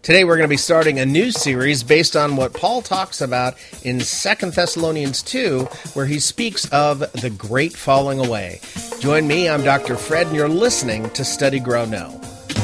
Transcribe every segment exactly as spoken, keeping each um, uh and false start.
Today we're going to be starting a new series based on what Paul talks about in Second Thessalonians two, where he speaks of the great falling away. Join me, I'm Doctor Fred, and you're listening to Study, Grow, Know.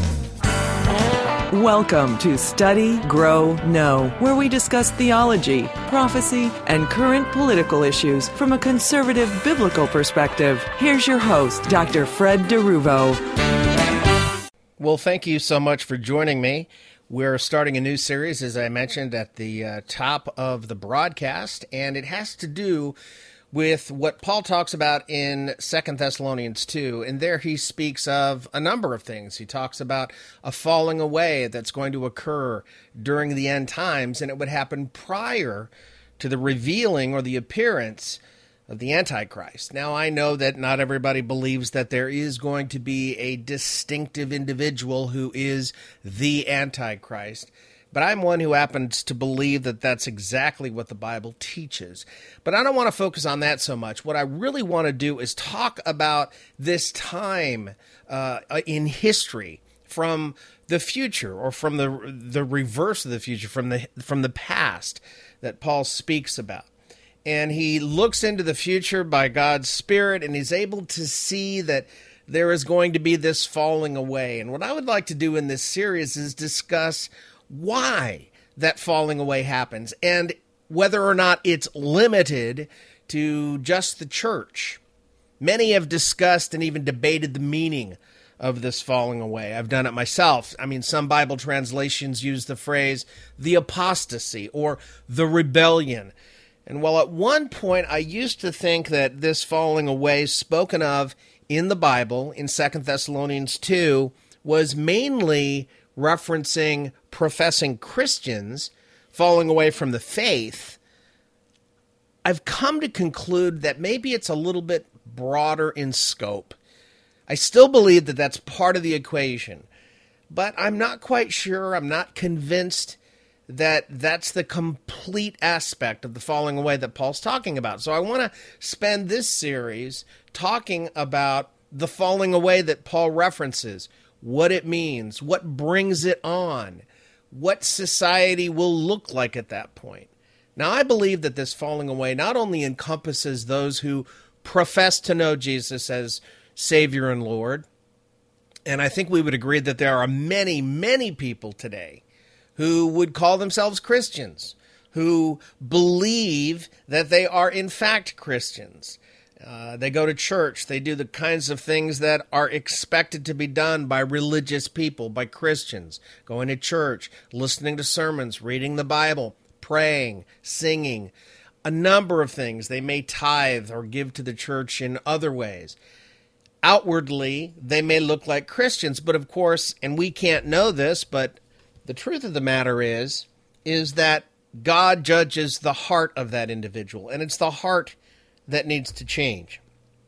Welcome to Study, Grow, Know, where we discuss theology, prophecy, and current political issues from a conservative biblical perspective. Here's your host, Doctor Fred DeRuvo. Well, thank you so much for joining me. We're starting a new series, as I mentioned at the uh, top of the broadcast, and it has to do with what Paul talks about in Second Thessalonians two, and there he speaks of a number of things. He talks about a falling away that's going to occur during the end times, and it would happen prior to the revealing or the appearance of the Antichrist. Now, I know that not everybody believes that there is going to be a distinctive individual who is the Antichrist, but I'm one who happens to believe that that's exactly what the Bible teaches. But I don't want to focus on that so much. What I really want to do is talk about this time uh, in history from the future, or from the the reverse of the future, from the from the past that Paul speaks about. And he looks into the future by God's Spirit, and he's able to see that there is going to be this falling away. And what I would like to do in this series is discuss why that falling away happens, and whether or not it's limited to just the church. Many have discussed and even debated the meaning of this falling away. I've done it myself. I mean, some Bible translations use the phrase the apostasy or the rebellion. And while at one point I used to think that this falling away spoken of in the Bible in Second Thessalonians two was mainly referencing professing Christians falling away from the faith, I've come to conclude that maybe it's a little bit broader in scope. I still believe that that's part of the equation, but I'm not quite sure, I'm not convinced that that's the complete aspect of the falling away that Paul's talking about. So I want to spend this series talking about the falling away that Paul references, what it means, what brings it on, what society will look like at that point. Now, I believe that this falling away not only encompasses those who profess to know Jesus as Savior and Lord, and I think we would agree that there are many, many people today who would call themselves Christians, who believe that they are in fact Christians. Uh, they go to church, they do the kinds of things that are expected to be done by religious people, by Christians, going to church, listening to sermons, reading the Bible, praying, singing, a number of things. They may tithe or give to the church in other ways. Outwardly, they may look like Christians, but of course, and we can't know this, but the truth of the matter is, is that God judges the heart of that individual, and it's the heart that needs to change.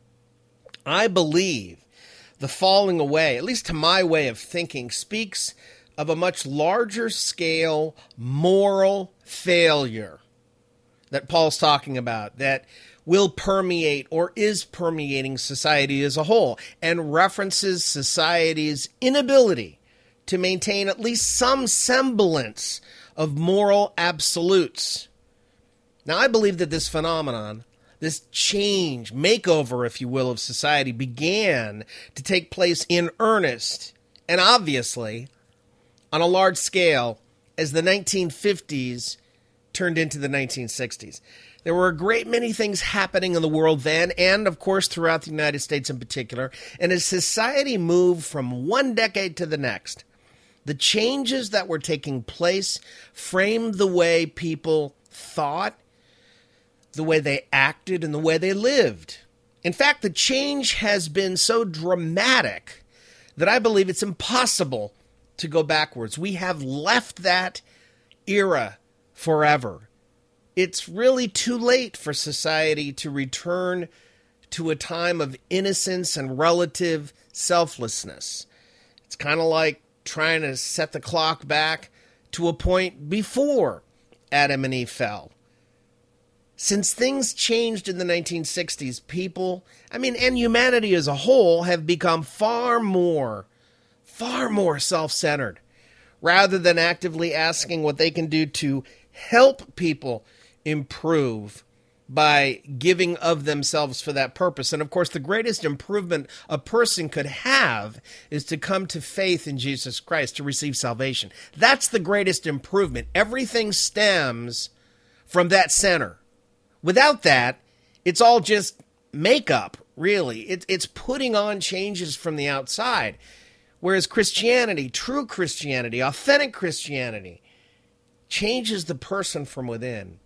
I believe the falling away, at least to my way of thinking, speaks of a much larger scale moral failure that Paul's talking about, that will permeate or is permeating society as a whole, and references society's inability to maintain at least some semblance of moral absolutes. Now, I believe that this phenomenon, this change, makeover, if you will, of society began to take place in earnest, and obviously on a large scale, as the nineteen fifties turned into the nineteen sixties. There were a great many things happening in the world then, and of course throughout the United States in particular, and as society moved from one decade to the next, the changes that were taking place framed the way people thought, the way they acted, and the way they lived. In fact, the change has been so dramatic that I believe it's impossible to go backwards. We have left that era forever. It's really too late for society to return to a time of innocence and relative selflessness. It's kind of like trying to set the clock back to a point before Adam and Eve fell. Since things changed in the nineteen sixties, people, I mean, and humanity as a whole, have become far more, far more self-centered, rather than actively asking what they can do to help people improve by giving of themselves for that purpose. And of course, the greatest improvement a person could have is to come to faith in Jesus Christ, to receive salvation. That's the greatest improvement. Everything stems from that center. Without that, it's all just makeup, really. It, it's putting on changes from the outside. Whereas Christianity, true Christianity, authentic Christianity, changes the person from within.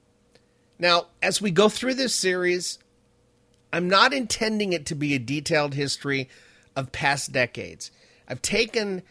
Now, as we go through this series, I'm not intending it to be a detailed history of past decades. I've taken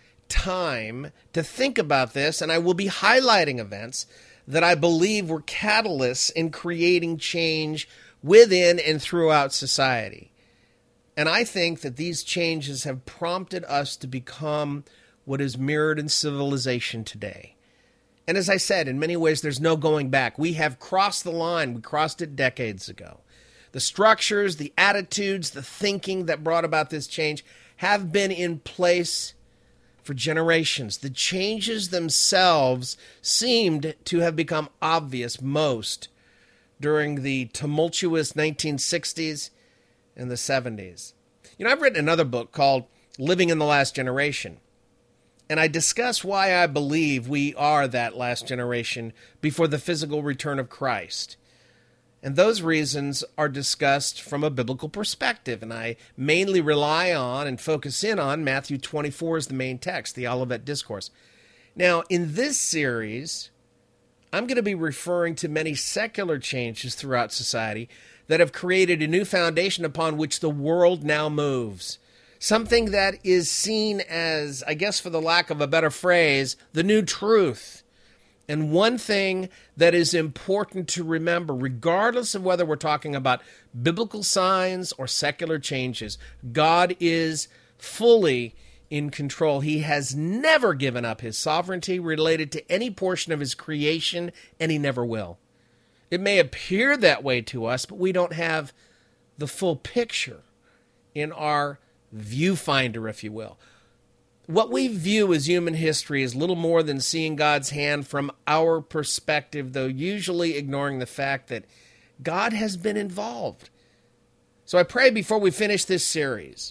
time to think about this, and I will be highlighting events that I believe were catalysts in creating change within and throughout society. And I think that these changes have prompted us to become what is mirrored in civilization today. And as I said, in many ways, there's no going back. We have crossed the line. We crossed it decades ago. The structures, the attitudes, the thinking that brought about this change have been in place for generations. The changes themselves seemed to have become obvious most during the tumultuous nineteen sixties and the seventies. You know, I've written another book called Living in the Last Generation. And I discuss why I believe we are that last generation before the physical return of Christ. And those reasons are discussed from a biblical perspective. And I mainly rely on and focus in on Matthew twenty-four as the main text, the Olivet Discourse. Now, in this series, I'm going to be referring to many secular changes throughout society that have created a new foundation upon which the world now moves. Something that is seen as, I guess for the lack of a better phrase, the new truth. And one thing that is important to remember, regardless of whether we're talking about biblical signs or secular changes, God is fully in control. He has never given up his sovereignty related to any portion of his creation, and he never will. It may appear that way to us, but we don't have the full picture in our viewfinder, if you will. What we view as human history is little more than seeing God's hand from our perspective, though usually ignoring the fact that God has been involved. So I pray before we finish this series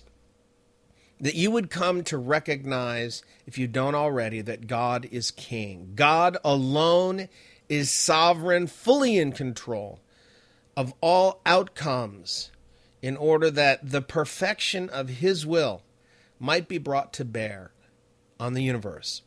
that you would come to recognize, if you don't already, that God is king. God alone is sovereign, fully in control of all outcomes, in order that the perfection of his will might be brought to bear on the universe.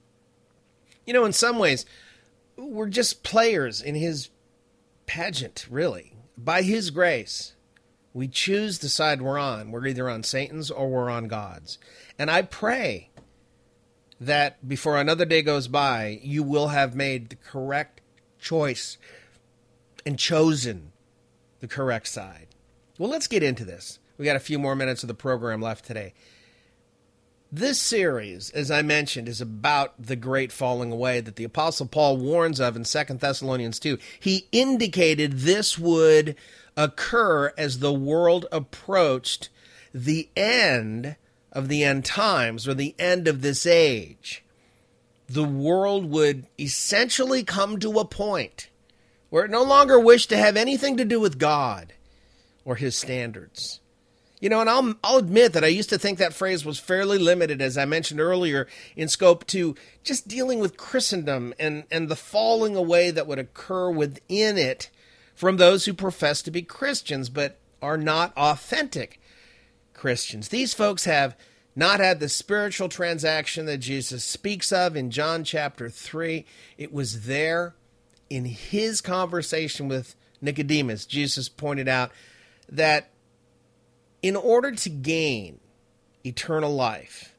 You know, in some ways, we're just players in his pageant, really. By his grace, we choose the side we're on. We're either on Satan's or we're on God's. And I pray that before another day goes by, you will have made the correct choice and chosen the correct side. Well, let's get into this. We got a few more minutes of the program left today. This series, as I mentioned, is about the great falling away that the Apostle Paul warns of in Second Thessalonians two. He indicated this would occur as the world approached the end of the end times, or the end of this age. The world would essentially come to a point where it no longer wished to have anything to do with God or his standards. You know, and I'll, I'll admit that I used to think that phrase was fairly limited, as I mentioned earlier, in scope to just dealing with Christendom and, and the falling away that would occur within it from those who profess to be Christians but are not authentic Christians. These folks have not had the spiritual transaction that Jesus speaks of in John chapter three. It was there in his conversation with Nicodemus. Jesus pointed out that in order to gain eternal life,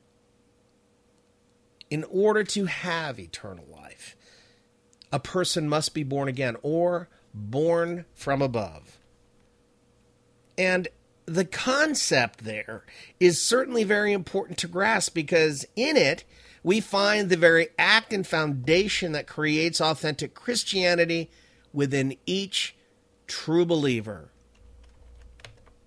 in order to have eternal life, a person must be born again or born from above. And the concept there is certainly very important to grasp, because in it we find the very act and foundation that creates authentic Christianity within each true believer.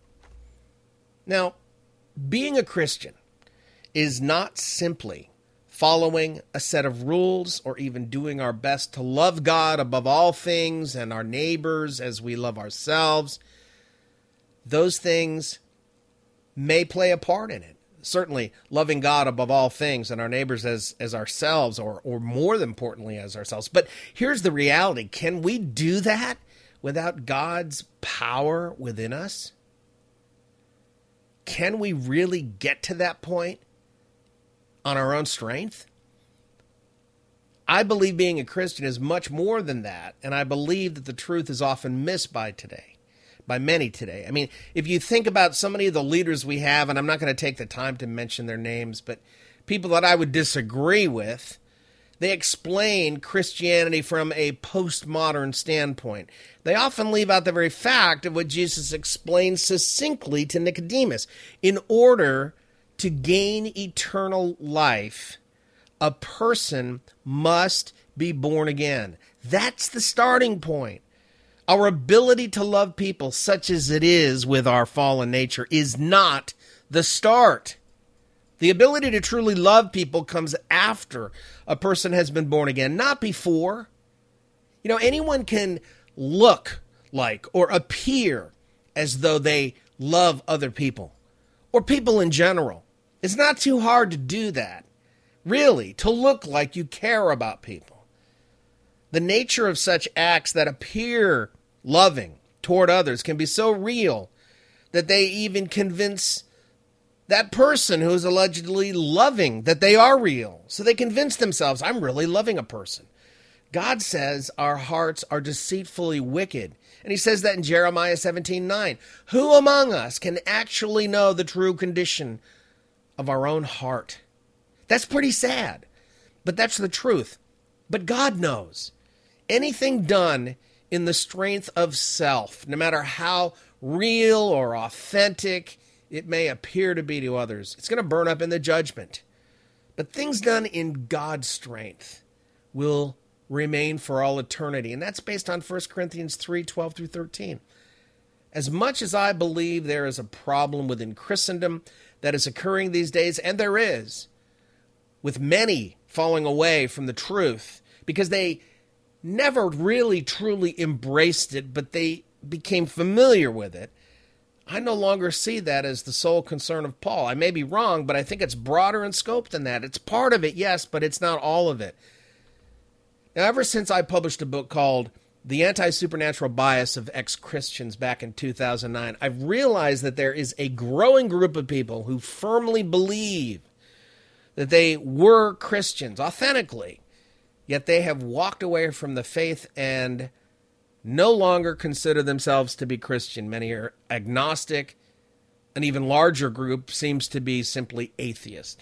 Now, being a Christian is not simply following a set of rules, or even doing our best to love God above all things and our neighbors as we love ourselves, those things may play a part in it. Certainly, loving God above all things and our neighbors as, as ourselves, or, or more importantly, as ourselves. But here's the reality. Can we do that without God's power within us? Can we really get to that point on our own strength? I believe being a Christian is much more than that, and I believe that the truth is often missed by today. By many today. I mean, if you think about so many of the leaders we have, and I'm not going to take the time to mention their names, but people that I would disagree with, they explain Christianity from a postmodern standpoint. They often leave out the very fact of what Jesus explained succinctly to Nicodemus. In order to gain eternal life, a person must be born again. That's the starting point. Our ability to love people, such as it is with our fallen nature, is not the start. The ability to truly love people comes after a person has been born again, not before. You know, anyone can look like or appear as though they love other people, or people in general. It's not too hard to do that, really, to look like you care about people. The nature of such acts that appear loving toward others can be so real that they even convince that person who is allegedly loving that they are real. So they convince themselves, I'm really loving a person. God says our hearts are deceitfully wicked. And he says that in Jeremiah seventeen nine. Who among us can actually know the true condition of our own heart? That's pretty sad, but that's the truth. But God knows. Anything done in the strength of self, no matter how real or authentic it may appear to be to others, it's going to burn up in the judgment. But things done in God's strength will remain for all eternity. And that's based on First Corinthians three twelve through thirteen. As much as I believe there is a problem within Christendom that is occurring these days, and there is, with many falling away from the truth because they never really truly embraced it, but they became familiar with it, I no longer see that as the sole concern of Paul. I may be wrong, but I think it's broader in scope than that. It's part of it, yes, but it's not all of it. Now, ever since I published a book called The Anti-Supernatural Bias of Ex-Christians back in two thousand nine, I've realized that there is a growing group of people who firmly believe that they were Christians authentically, yet they have walked away from the faith and no longer consider themselves to be Christian. Many are agnostic. An even larger group seems to be simply atheist.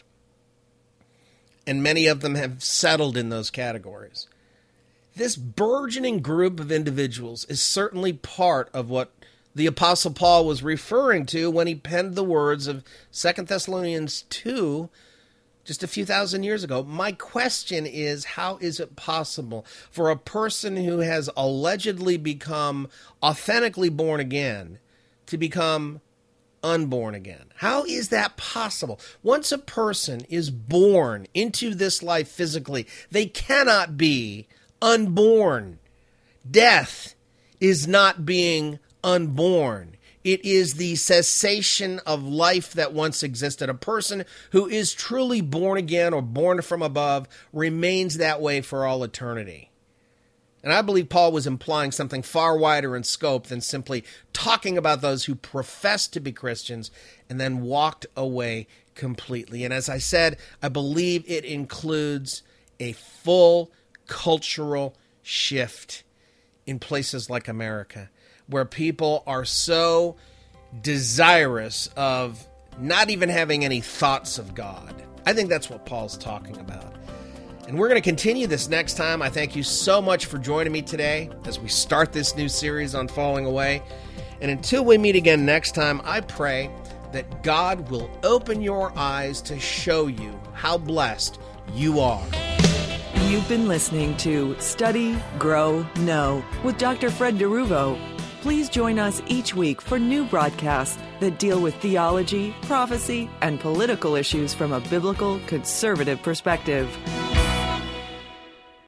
And many of them have settled in those categories. This burgeoning group of individuals is certainly part of what the Apostle Paul was referring to when he penned the words of Second Thessalonians two just a few thousand years ago. My question is, how is it possible for a person who has allegedly become authentically born again to become unborn again? How is that possible? Once a person is born into this life physically, they cannot be unborn. Death is not being unborn. It is the cessation of life that once existed. A person who is truly born again or born from above remains that way for all eternity. And I believe Paul was implying something far wider in scope than simply talking about those who professed to be Christians and then walked away completely. And as I said, I believe it includes a full cultural shift in places like America, where people are so desirous of not even having any thoughts of God. I think that's what Paul's talking about. And we're going to continue this next time. I thank you so much for joining me today as we start this new series on Falling Away. And until we meet again next time, I pray that God will open your eyes to show you how blessed you are. You've been listening to Study, Grow, Know with Doctor Fred DeRuvo. Please join us each week for new broadcasts that deal with theology, prophecy, and political issues from a biblical conservative perspective.